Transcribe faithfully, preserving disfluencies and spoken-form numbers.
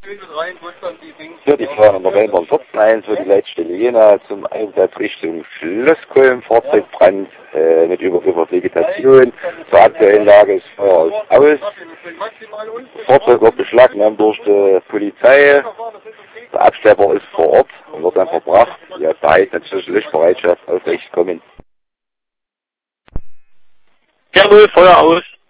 Für die zweihundert November vierzehn eins für die Leitstelle Jena zum Einsatz Richtung Schlosskulm, Fahrzeugbrand äh, mit überführter Vegetation. Zur aktuellen Lage ist Feuer aus. Das Fahrzeug wird beschlagnahmt durch die Polizei. Der Abschlepper ist vor Ort und wird dann verbracht. Ja, da heißt natürlich Löschbereitschaft aufrecht kommen. Jawohl, Feuer aus.